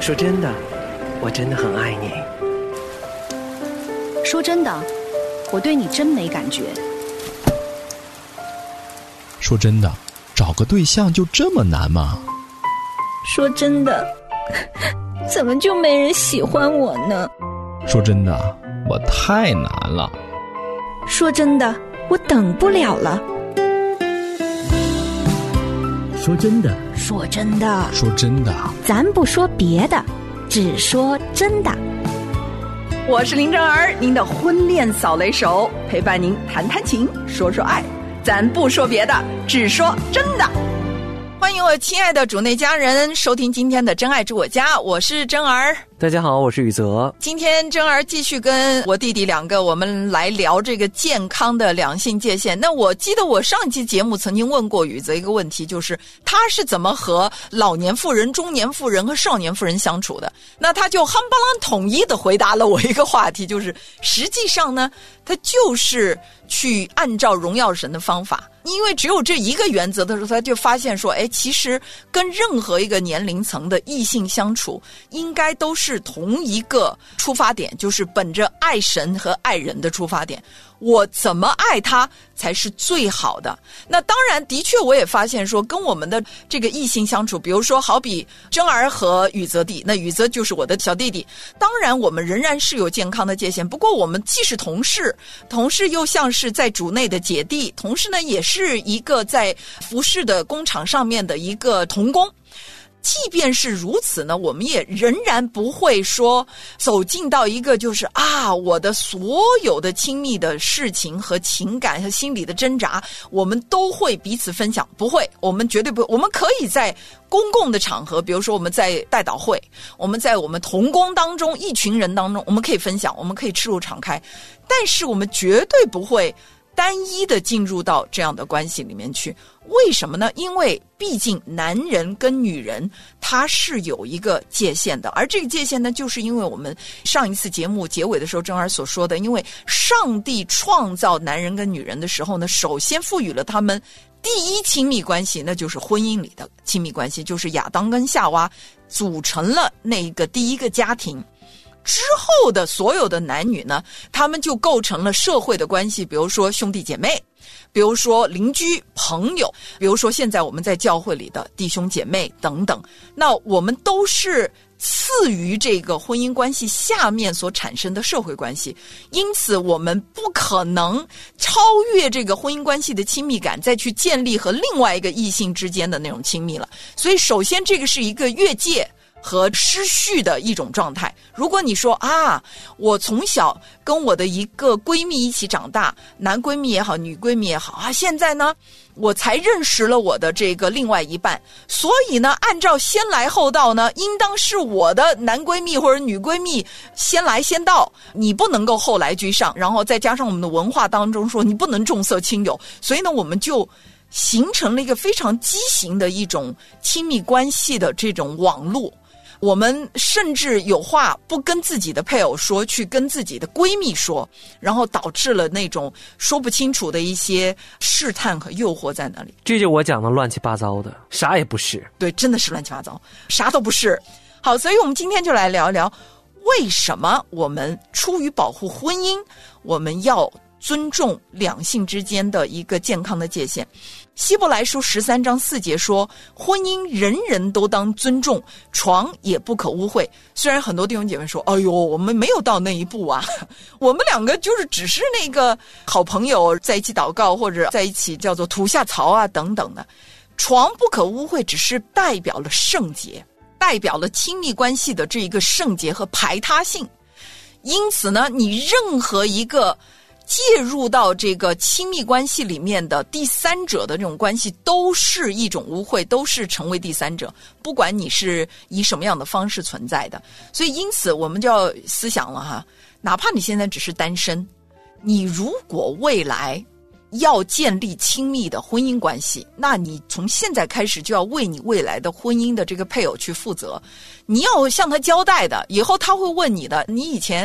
说真的，我真的很爱你。 说真的，我对你真没感觉。 说真的，找个对象就这么难吗？ 说真的，怎么就没人喜欢我呢？ 说真的，我太难了。 说真的，我等不了了。 说真的， 说真的， 说真的， 咱不说别的，只说真的。 我是林正儿，您的婚恋扫雷手，陪伴您谈谈情，说说爱，咱不说别的，只说真的。欢迎我亲爱的主内家人收听今天的真爱住我家，我是真儿。 大家好，我是宇泽。 今天真儿继续跟我弟弟两个，我们来聊这个健康的两性界限。那我记得我上一期节目曾经问过宇泽一个问题，就是他是怎么和老年妇人、中年妇人和少年妇人相处的。那他就夯巴啷统一的回答了我一个话题，就是实际上呢，他就是去按照荣耀神的方法，因为只有这一个原则的时候，他就发现说，其实跟任何一个年龄层的异性相处应该都是同一个出发点，就是本着爱神和爱人的出发点，我怎么爱他才是最好的。那当然的确我也发现说，跟我们的这个异性相处，比如说好比真儿和宇泽弟，那宇泽就是我的小弟弟，当然我们仍然是有健康的界限，不过我们既是同事，同事又像是在主内的姐弟，同时呢也是一个在服饰的工厂上面的一个同工。即便是如此呢，我们也仍然不会说走进到一个就是我的所有的亲密的事情和情感和心理的挣扎我们都会彼此分享，不会，我们绝对不会。我们可以在公共的场合，比如说我们在代祷会，我们在我们同工当中，一群人当中，我们可以分享，我们可以赤露敞开，但是我们绝对不会单一的进入到这样的关系里面去。为什么呢？因为毕竟男人跟女人他是有一个界限的，而这个界限呢，就是因为我们上一次节目结尾的时候正儿所说的，因为上帝创造男人跟女人的时候呢，首先赋予了他们第一亲密关系，那就是婚姻里的亲密关系，就是亚当跟夏娃组成了那个第一个家庭。之后的所有的男女呢，他们就构成了社会的关系，比如说兄弟姐妹，比如说邻居朋友，比如说现在我们在教会里的弟兄姐妹等等，那我们都是次于这个婚姻关系下面所产生的社会关系，因此我们不可能超越这个婚姻关系的亲密感，再去建立和另外一个异性之间的那种亲密了。所以首先这个是一个越界和失序的一种状态。如果你说我从小跟我的一个闺蜜一起长大，男闺蜜也好，女闺蜜也好现在呢我才认识了我的这个另外一半，所以呢按照先来后到呢，应当是我的男闺蜜或者女闺蜜先来先到，你不能够后来居上，然后再加上我们的文化当中说你不能重色轻友，所以呢我们就形成了一个非常畸形的一种亲密关系的这种网路。我们甚至有话不跟自己的配偶说，去跟自己的闺蜜说，然后导致了那种说不清楚的一些试探和诱惑在那里。 这就我讲的乱七八糟的，啥也不是。 对，真的是乱七八糟，啥都不是。好，所以我们今天就来聊一聊，为什么我们出于保护婚姻，我们要尊重两性之间的一个健康的界限。希伯来书13章4节说，婚姻人人都当尊重，床也不可污秽。虽然很多弟兄姐妹说，我们没有到那一步啊，我们两个就是只是那个好朋友在一起祷告，或者在一起叫做吐下槽等等的。床不可污秽只是代表了圣洁，代表了亲密关系的这一个圣洁和排他性。因此呢，你任何一个介入到这个亲密关系里面的第三者的这种关系，都是一种污秽，都是成为第三者，不管你是以什么样的方式存在的。所以因此我们就要思想了哪怕你现在只是单身，你如果未来要建立亲密的婚姻关系，那你从现在开始就要为你未来的婚姻的这个配偶去负责，你要向他交代的，以后他会问你的，你以前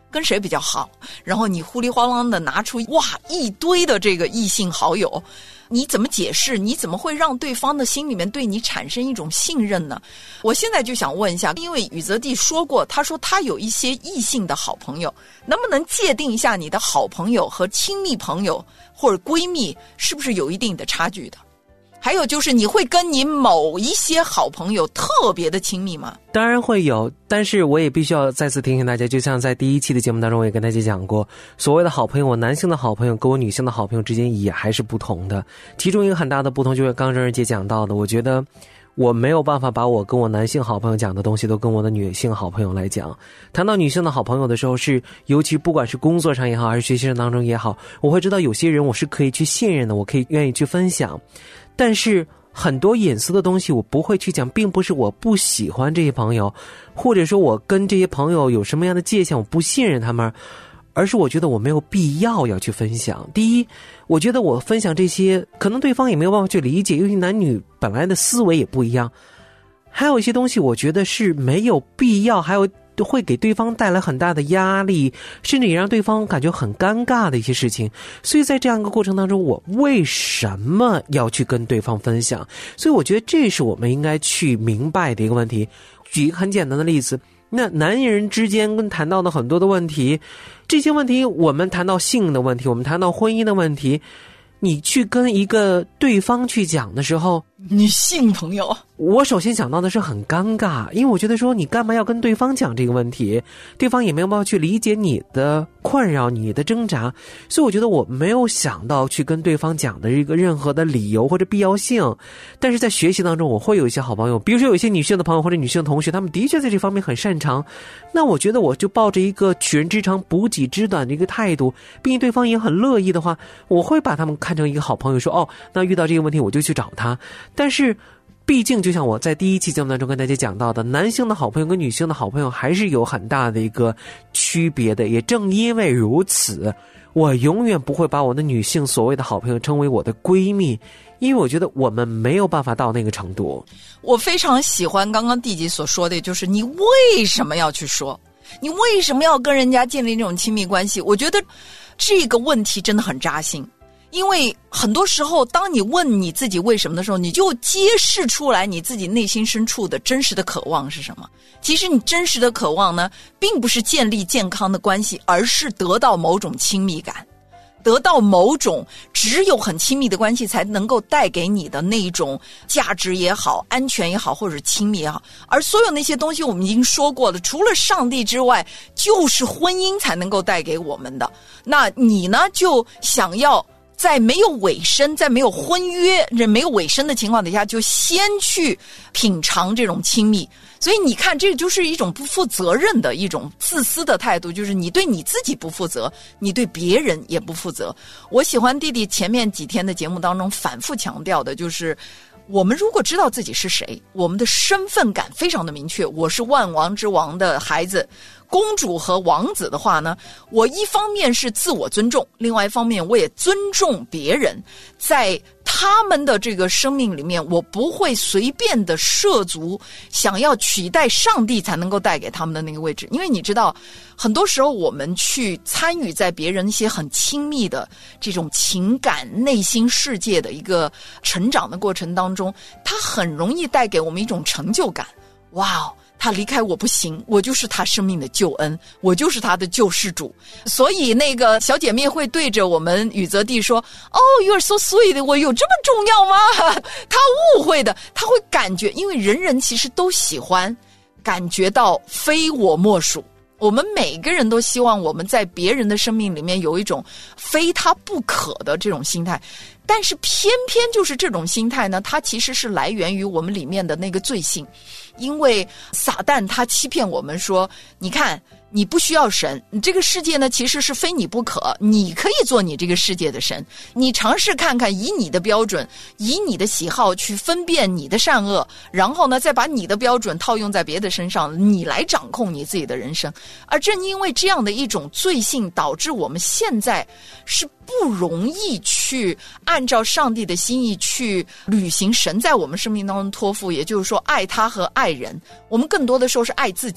跟谁比较好，然后你糊里哗啦的拿出一堆的这个异性好友，你怎么解释？你怎么会让对方的心里面对你产生一种信任呢？我现在就想问一下，因为宇泽弟说过，他说他有一些异性的好朋友，能不能界定一下你的好朋友和亲密朋友或者闺蜜是不是有一定的差距的？还有就是你会跟你某一些好朋友特别的亲密吗？ 当然会有，但是我也必须要再次提醒大家，就像在第1期的节目当中我也跟大家讲过，所谓的好朋友，我男性的好朋友跟我女性的好朋友之间也还是不同的。其中一个很大的不同就是刚刚任姐讲到的，我觉得我没有办法把我跟我男性好朋友讲的东西都跟我的女性好朋友来讲。谈到女性的好朋友的时候，是尤其不管是工作上也好还是学习上当中也好，我会知道有些人我是可以去信任的，我可以愿意去分享，但是很多隐私的东西我不会去讲，并不是我不喜欢这些朋友，或者说我跟这些朋友有什么样的界限，我不信任他们，而是我觉得我没有必要去分享。第一，我觉得我分享这些可能对方也没有办法去理解，因为男女本来的思维也不一样，还有一些东西我觉得是没有必要，还有会给对方带来很大的压力，甚至也让对方感觉很尴尬的一些事情。所以在这样一个过程当中，我为什么要去跟对方分享？所以我觉得这是我们应该去明白的一个问题。举一个很简单的例子，那男人之间跟谈到的很多的问题，这些问题我们谈到性的问题，我们谈到婚姻的问题，你去跟一个对方去讲的时候， 女性朋友， 我首先想到的是很尴尬，因为我觉得说你干嘛要跟对方讲这个问题，对方也没有办法去理解你的困扰，你的挣扎，所以我觉得我没有想到去跟对方讲的一个任何的理由或者必要性。但是在学习当中，我会有一些好朋友，比如说有一些女性的朋友或者女性同学，他们的确在这方面很擅长，那我觉得我就抱着一个取人之长补己之短的一个态度，并且对方也很乐意的话，我会把他们看成一个好朋友，说那遇到这个问题我就去找他。但是毕竟就像我在第1期节目当中跟大家讲到的，男性的好朋友跟女性的好朋友还是有很大的一个区别的。也正因为如此，我永远不会把我的女性所谓的好朋友称为我的闺蜜，因为我觉得我们没有办法到那个程度。 我非常喜欢刚刚弟弟所说的，就是你为什么要去说，你为什么要跟人家建立这种亲密关系？我觉得这个问题真的很扎心。因为很多时候当你问你自己为什么的时候，你就揭示出来你自己内心深处的真实的渴望是什么。其实你真实的渴望呢，并不是建立健康的关系，而是得到某种亲密感，得到某种只有很亲密的关系才能够带给你的那一种价值也好，安全也好，或者亲密也好。而所有那些东西我们已经说过了，除了上帝之外，就是婚姻才能够带给我们的。那你呢，就想要在没有尾声，在没有婚约、没有尾声的情况底下，就先去品尝这种亲密。所以你看，这就是一种不负责任的一种自私的态度，就是你对你自己不负责，你对别人也不负责。我喜欢弟弟前面几天的节目当中反复强调的，就是我们如果知道自己是谁，我们的身份感非常的明确，我是万王之王的孩子，公主和王子的话呢，我一方面是自我尊重，另外一方面我也尊重别人，在他们的这个生命里面，我不会随便的涉足想要取代上帝才能够带给他们的那个位置。因为你知道，很多时候我们去参与在别人一些很亲密的这种情感内心世界的一个成长的过程当中，它很容易带给我们一种成就感。哇，他离开我不行，我就是他生命的救恩，我就是他的救世主。所以那个小姐妹会对着我们宇泽弟说you are so sweet， 我有这么重要吗？他误会的，他会感觉，因为人人其实都喜欢感觉到非我莫属，我们每个人都希望我们在别人的生命里面有一种非他不可的这种心态。但是偏偏就是这种心态呢，它其实是来源于我们里面的那个罪性。因为撒旦他欺骗我们说，你看你不需要神，你这个世界呢其实是非你不可，你可以做你这个世界的神，你尝试看看，以你的标准，以你的喜好去分辨你的善恶，然后呢再把你的标准套用在别的身上，你来掌控你自己的人生。而正因为这样的一种罪性，导致我们现在是不容易去按照上帝的心意去履行神在我们生命当中托付，也就是说爱他和爱人。我们更多的时候是爱自己，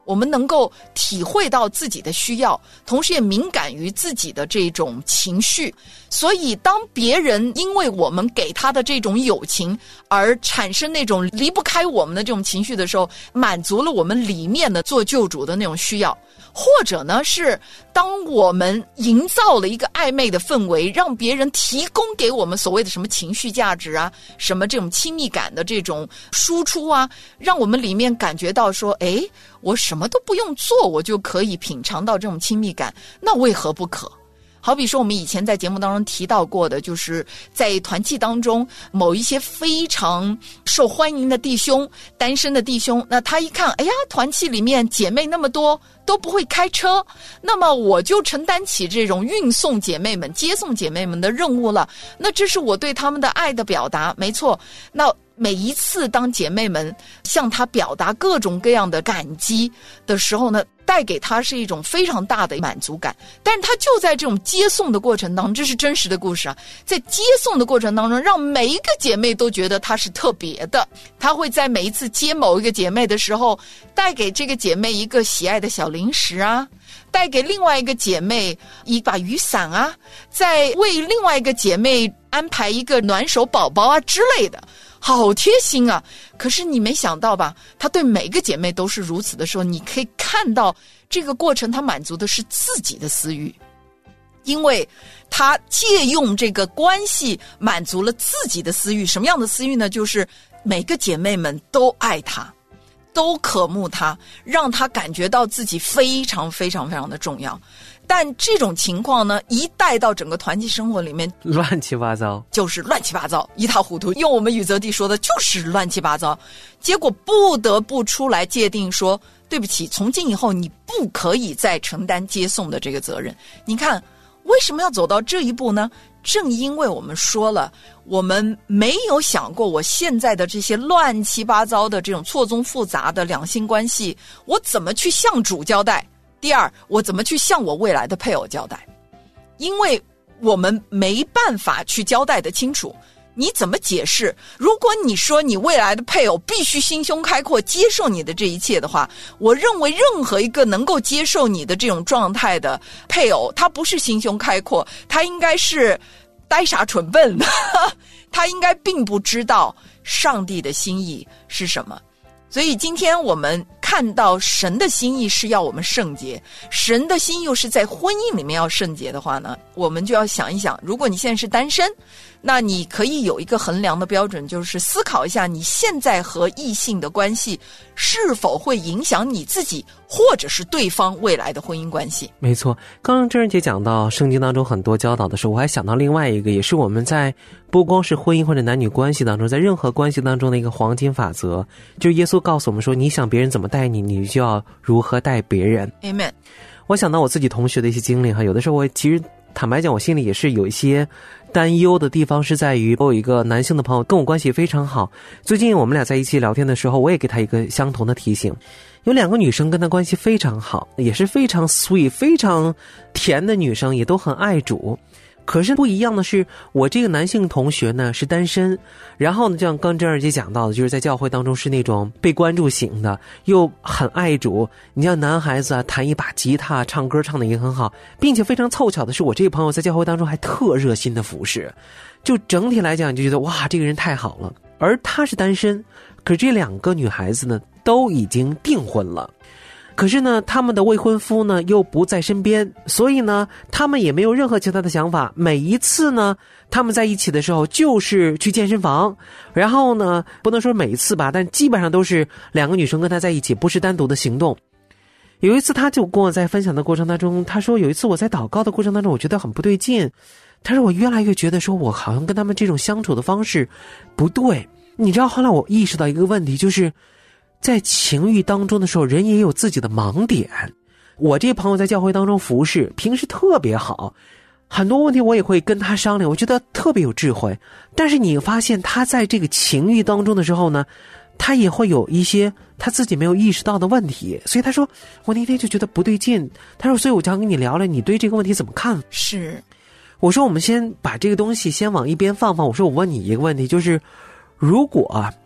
我们能够体会到自己的需要，同时也敏感于自己的这种情绪。所以当别人因为我们给他的这种友情而产生那种离不开我们的这种情绪的时候，满足了我们里面的做救主的那种需要。或者呢，是当我们营造了一个暧昧的氛围，让别人提供给我们所谓的什么情绪价值啊，什么这种亲密感的这种输出啊，让我们里面感觉到说，诶，我什么都不用做，我就可以品尝到这种亲密感，那为何不可？好比说我们以前在节目当中提到过的，就是在团契当中某一些非常受欢迎的弟兄，单身的弟兄，那他一看，哎呀，团契里面姐妹那么多都不会开车，那么我就承担起这种运送姐妹们接送姐妹们的任务了，那这是我对他们的爱的表达，没错。那每一次当姐妹们向他表达各种各样的感激的时候呢，带给他是一种非常大的满足感。但是他就在这种接送的过程当中，这是真实的故事啊，在接送的过程当中，让每一个姐妹都觉得他是特别的。他会在每一次接某一个姐妹的时候，带给这个姐妹一个喜爱的小零食啊，带给另外一个姐妹一把雨伞啊，再为另外一个姐妹安排一个暖手宝宝啊之类的，好贴心啊。可是你没想到吧，他对每个姐妹都是如此的时候，你可以看到这个过程他满足的是自己的私欲，因为他借用这个关系满足了自己的私欲。什么样的私欲呢？就是每个姐妹们都爱他，都渴慕他，让他感觉到自己非常非常非常的重要。但这种情况呢，一带到整个团契生活里面， 乱七八糟， 就是乱七八糟，一塌糊涂。用我们宇泽弟说的，就是乱七八糟。结果不得不出来界定说，对不起，从今以后你不可以再承担接送的这个责任。你看，为什么要走到这一步呢？正因为我们说了，我们没有想过我现在的这些乱七八糟的这种错综复杂的两性关系，我怎么去向主交代？第二，我怎么去向我未来的配偶交代？因为我们没办法去交代得清楚。你怎么解释？如果你说你未来的配偶必须心胸开阔，接受你的这一切的话，我认为任何一个能够接受你的这种状态的配偶，他不是心胸开阔，他应该是呆傻蠢笨的，他应该并不知道上帝的心意是什么。所以今天我们看到神的心意是要我们圣洁，神的心又是在婚姻里面要圣洁的话呢，我们就要想一想，如果你现在是单身，那你可以有一个衡量的标准，就是思考一下你现在和异性的关系是否会影响你自己或者是对方未来的婚姻关系。 没错，刚刚郑仁姐讲到圣经当中很多教导的时候，我还想到另外一个，也是我们在不光是婚姻或者男女关系当中，在任何关系当中的一个黄金法则，就是耶稣告诉我们说，你想别人怎么待你，你就要如何待别人。 Amen。 我想到我自己同学的一些经历哈，有的时候我其实坦白讲，我心里也是有一些担忧的地方，是在于我有一个男性的朋友跟我关系非常好，最近我们俩在一起聊天的时候，我也给他一个相同的提醒，有两个女生跟他关系非常好，也是非常 sweet 非常甜的女生，也都很爱主。可是不一样的是，我这个男性同学呢是单身，然后呢，就像刚郑二姐讲到的，就是在教会当中是那种被关注型的，又很爱主。你像男孩子啊，弹一把吉他，唱歌唱得也很好，并且非常凑巧的是，我这个朋友在教会当中还特热心的服侍，就整体来讲你就觉得哇，这个人太好了。而他是单身，可是这两个女孩子呢都已经订婚了。可是呢，他们的未婚夫呢又不在身边，所以呢，他们也没有任何其他的想法。每一次呢，他们在一起的时候，就是去健身房，然后呢，不能说每一次吧，但基本上都是两个女生跟他在一起，不是单独的行动。有一次，他就跟我在分享的过程当中，他说有一次我在祷告的过程当中，我觉得很不对劲。他说我越来越觉得说我好像跟他们这种相处的方式不对。你知道，后来我意识到一个问题，就是在情欲当中的时候，人也有自己的盲点。我这朋友在教会当中服侍，平时特别好，很多问题我也会跟他商量，我觉得特别有智慧。但是你发现他在这个情欲当中的时候呢，他也会有一些他自己没有意识到的问题。所以他说我那天就觉得不对劲，他说所以我就想跟你聊聊，你对这个问题怎么看？ 是， 我说我们先把这个东西先往一边放放。我说我问你一个问题，就是如果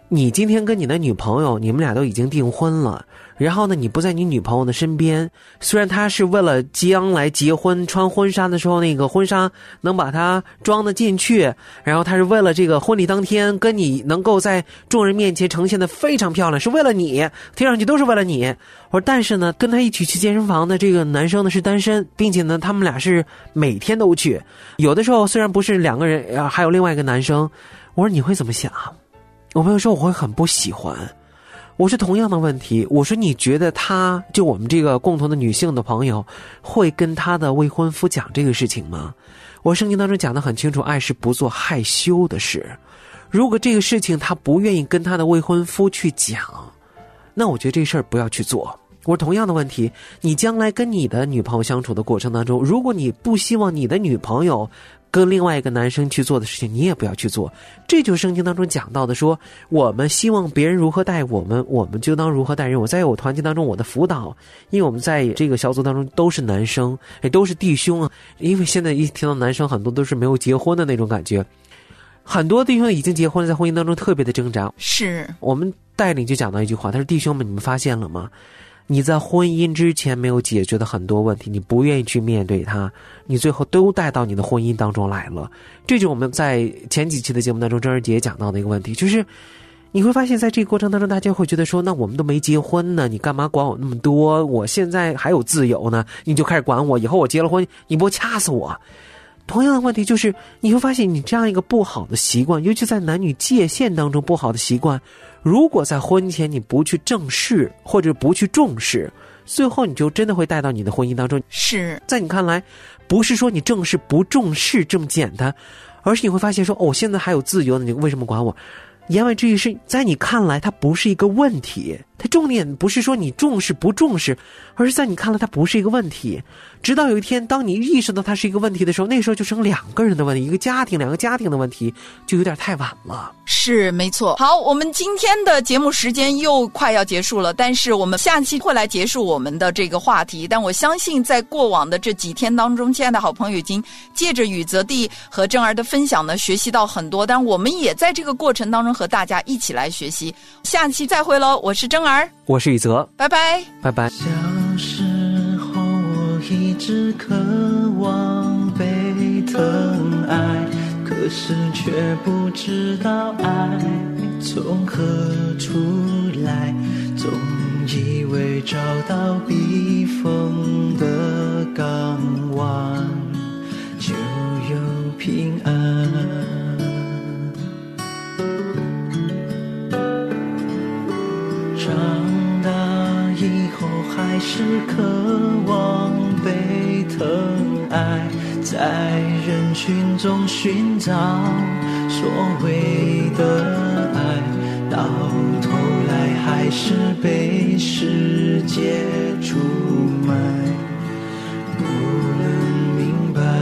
你今天跟你的女朋友，你们俩都已经订婚了，然后呢，你不在你女朋友的身边，虽然她是为了将来结婚穿婚纱的时候那个婚纱能把它装得进去，然后她是为了这个婚礼当天跟你能够在众人面前呈现得非常漂亮，是为了你，听上去都是为了你。我说但是呢，跟她一起去健身房的这个男生呢是单身，并且呢他们俩是每天都去，有的时候虽然不是2个人，还有另外一个男生。我说你会怎么想？我朋友说我会很不喜欢。我是同样的问题，我说你觉得他就我们这个共同的女性的朋友会跟他的未婚夫讲这个事情吗？我圣经当中讲得很清楚，爱是不做害羞的事。如果这个事情他不愿意跟他的未婚夫去讲，那我觉得这事儿不要去做。我说同样的问题，你将来跟你的女朋友相处的过程当中，如果你不希望你的女朋友跟另外一个男生去做的事情，你也不要去做。这就是圣经当中讲到的，说我们希望别人如何待我们，我们就当如何待人。我在我团体当中，我的辅导，因为我们在这个小组当中都是男生，也都是弟兄啊。因为现在一听到男生，很多都是没有结婚的那种感觉，很多弟兄已经结婚了，在婚姻当中特别的挣扎。 是我们带领就讲到一句话，他说弟兄们，你们发现了吗？你在婚姻之前没有解决的很多问题，你不愿意去面对它，你最后都带到你的婚姻当中来了。这就是我们在前几期的节目当中郑儿姐也讲到的一个问题，就是你会发现在这个过程当中，大家会觉得说，那我们都没结婚呢，你干嘛管我那么多？我现在还有自由呢，你就开始管我，以后我结了婚你不会掐死我。同样的问题就是，你会发现你这样一个不好的习惯，尤其在男女界限当中不好的习惯，如果在婚前你不去正视或者不去重视，最后你就真的会带到你的婚姻当中。 是在你看来，不是说你正视不重视这么简单，而是你会发现说，哦，现在还有自由呢，你为什么管我？言外之意是在你看来它不是一个问题，它重点不是说你重视不重视，而是在你看来它不是一个问题。直到有一天当你意识到它是一个问题的时候，那时候就成2个人的问题，一个家庭2个家庭的问题，就有点太晚了。 是没错。好，我们今天的节目时间又快要结束了，但是我们下期会来结束我们的这个话题。但我相信在过往的这几天当中，亲爱的好朋友已经借着宇泽弟和正儿的分享呢，学习到很多，但我们也在这个过程当中和大家一起来学习。下期再会喽，我是正儿， 我是宇泽， 拜拜， 拜拜。 小时候我一直渴望被疼爱，可是却不知道爱从何处来，总以为找到避风的港湾就有平安。长大以后还是渴望被疼爱，在人群中寻找所谓的爱，到头来还是被世界出卖，不能明白，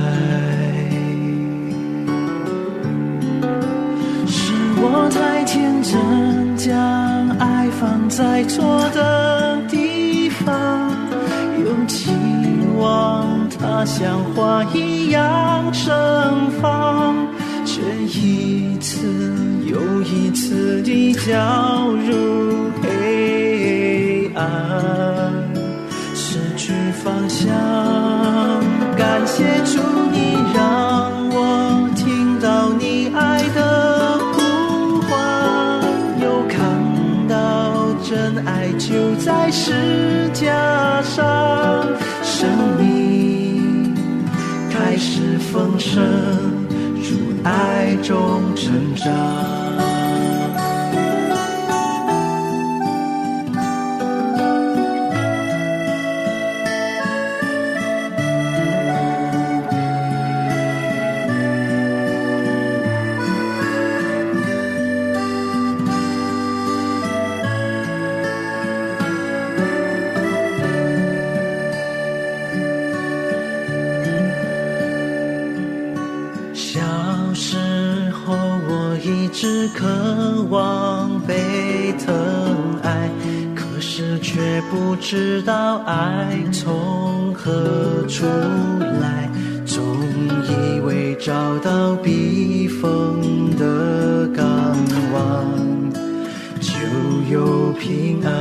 是我太天真，将爱放在错的地方，又期望它像花一样盛放，却一次又一次地掉入黑暗，失去方向。感谢主，你让我听到你爱的呼唤，又看到真爱就在石架上，生命开始丰盛，主爱中成长。只渴望被疼爱，可是却不知道爱从何处来，总以为找到避风的港湾就有平安。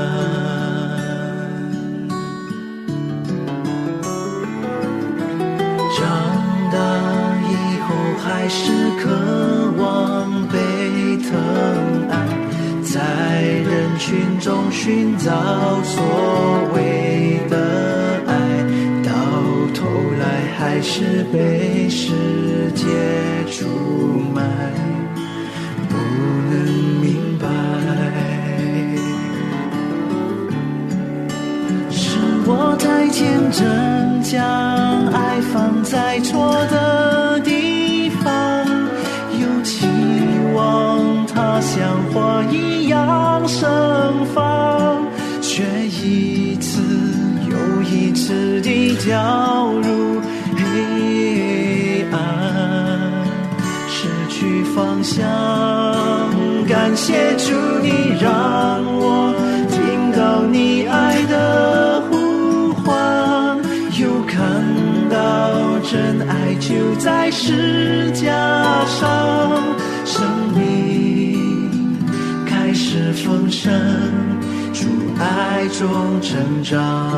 长大以后还是渴望被疼爱，在人群中寻找所谓的爱，到头来还是被世界出卖，不能明白，是我太天真，将爱放在错的地方，又期望它像花一样盛放，却一次又一次地掉入黑暗，失去方向。感谢主，你让我听到你爱的呼唤，又看到真爱就在石架上，生命开始丰盛，主爱中成长。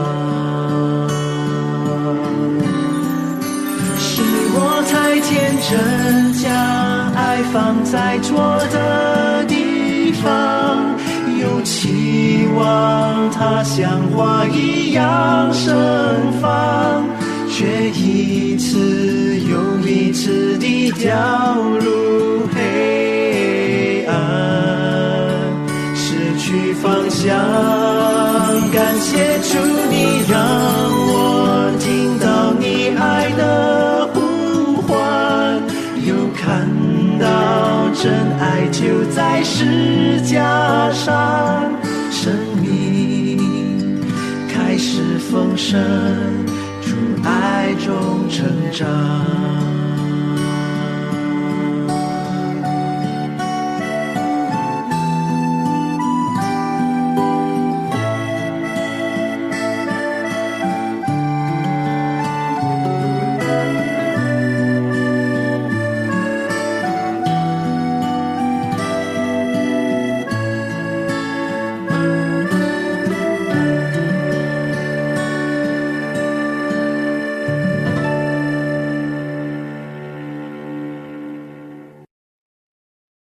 是我太天真，将爱放在错的地方，又期望它像花一样盛放，却一次又一次地掉入黑暗，失去方向。感谢主，你让我听到你爱的呼唤，又看到真爱就在石架上，生命开始丰盛，主爱中成长。